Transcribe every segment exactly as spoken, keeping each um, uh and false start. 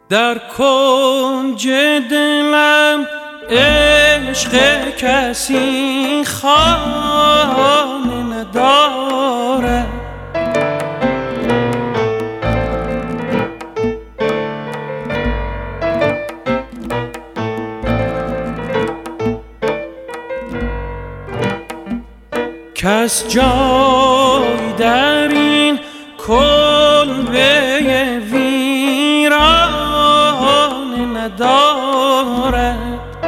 در کنج دلم عشق کسی خانه ندارد، کس جای در این کلبه ویرانه ندارد.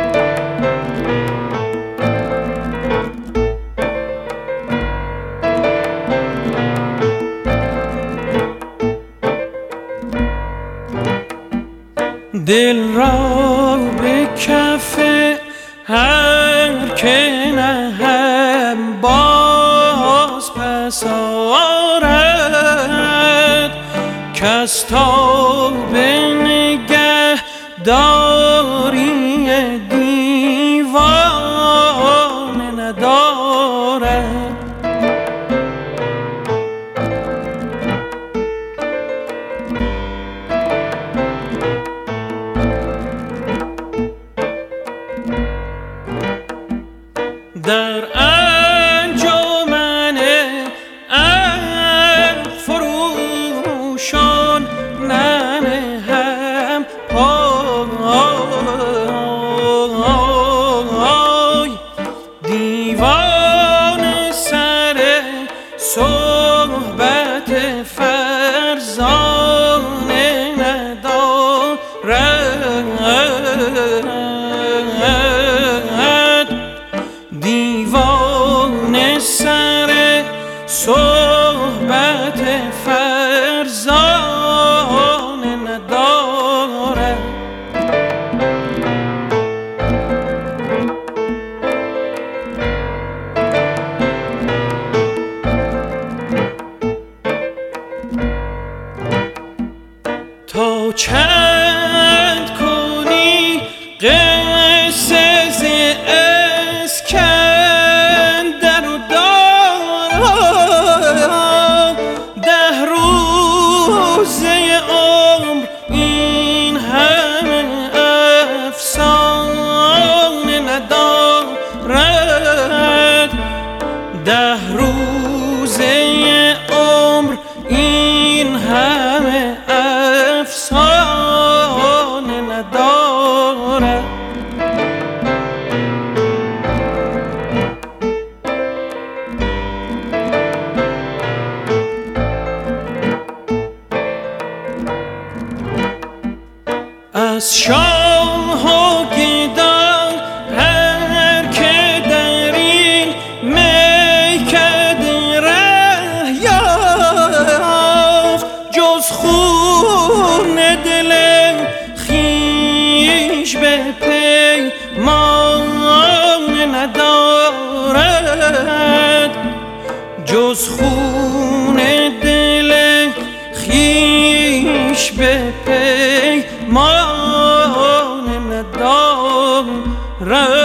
دل را به کف هر که نهم باز پس آرد، کس تا به نگه داری دیوانه ندارد. در انجمن عقل فروشان ننهم پای، دیوان سر صحبت فرزانه ندارد، دیوان سر صحبت فرزانه ندارد. تا چند کنی قصه ز اسکندر و دارم، ده روزه عمر این همه افسانه ندارد، ده روزه عمر این همه افسانه ندارد. از شاه و گدای هر که در این میکده ره یافت، جز خون دل خویش به پیمانه ندارد، جز خون دل خویش به پیمانه ندارد.